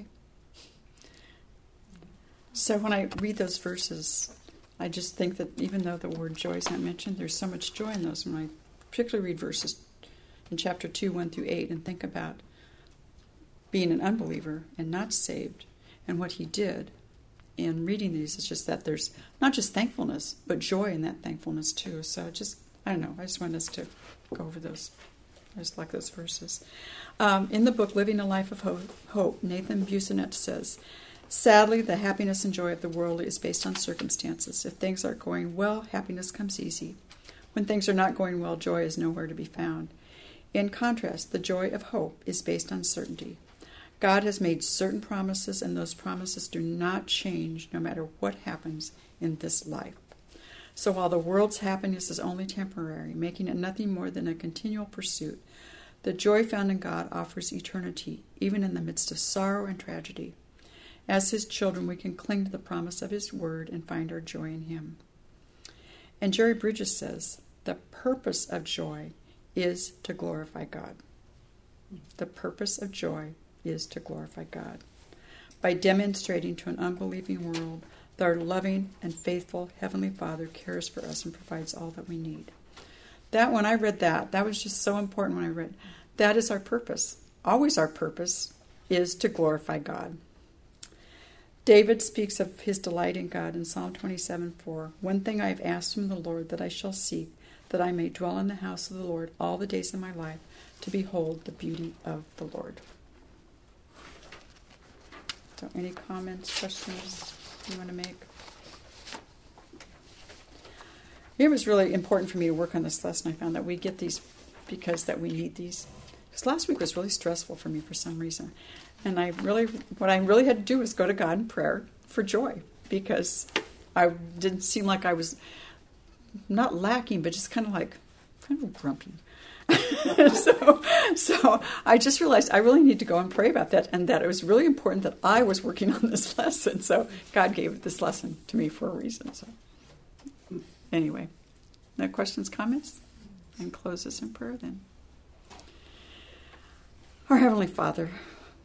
So when I read those verses, I just think that even though the word joy is not mentioned, there's so much joy in those. When I particularly read verses in chapter two, one through eight, and think about being an unbeliever and not saved, and what he did in reading these, it's just that there's not just thankfulness, but joy in that thankfulness too. So just, I don't know, I just want us to go over those. I just like those verses. Um, in the book, Living a Life of Hope, Nathan Busenat says, sadly, the happiness and joy of the world is based on circumstances. If things are going well, happiness comes easy. When things are not going well, joy is nowhere to be found. In contrast, the joy of hope is based on certainty. God has made certain promises, and those promises do not change no matter what happens in this life. So while the world's happiness is only temporary, making it nothing more than a continual pursuit, the joy found in God offers eternity, even in the midst of sorrow and tragedy. As his children, we can cling to the promise of his word and find our joy in him. And Jerry Bridges says, the purpose of joy is to glorify God. The purpose of joy is to glorify God. By demonstrating to an unbelieving world that our loving and faithful Heavenly Father cares for us and provides all that we need. That, when I read that, that was just so important when I read. That is our purpose. Always our purpose is to glorify God. David speaks of his delight in God in Psalm twenty-seven four. One thing I have asked from the Lord that I shall seek, that I may dwell in the house of the Lord all the days of my life, to behold the beauty of the Lord. So any comments, questions you want to make? It was really important for me to work on this lesson. I found that we get these because that we need these. Because last week was really stressful for me for some reason. And I really, what I really had to do was go to God in prayer for joy. Because I didn't seem like I was not lacking, but just kind of like, kind of grumpy. so, so I just realized I really need to go and pray about that, and that it was really important that I was working on this lesson. So God gave this lesson to me for a reason. So anyway, no questions, comments? And close us in prayer then. Our Heavenly Father,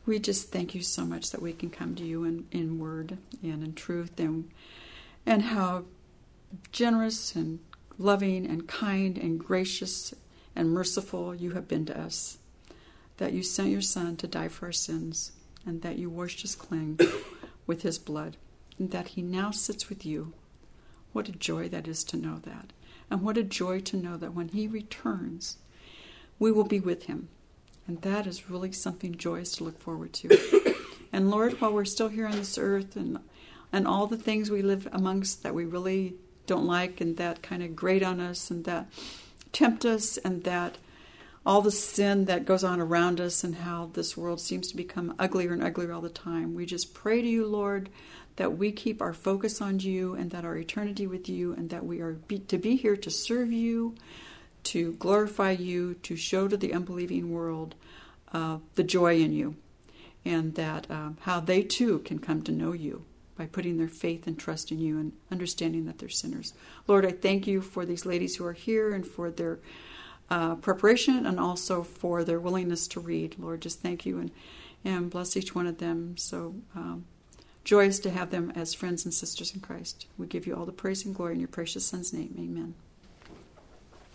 we just thank you so much that we can come to you in, in word and in truth, and and how generous and loving and kind and gracious and merciful you have been to us. That you sent your Son to die for our sins, and that you washed us clean with his blood, and that he now sits with you. What a joy that is to know that. And what a joy to know that when he returns, we will be with him. And that is really something joyous to look forward to. And Lord, while we're still here on this earth, and and all the things we live amongst that we really don't like, and that kind of grate on us, and that tempt us, and that all the sin that goes on around us, and how this world seems to become uglier and uglier all the time, we just pray to you, Lord, that we keep our focus on you, and that our eternity with you, and that we are be, to be here to serve you, to glorify you, to show to the unbelieving world uh, the joy in you, and that uh, how they too can come to know you by putting their faith and trust in you and understanding that they're sinners. Lord, I thank you for these ladies who are here, and for their uh, preparation, and also for their willingness to read. Lord, just thank you, and, and bless each one of them. So um, joyous to have them as friends and sisters in Christ. We give you all the praise and glory in your precious Son's name. Amen.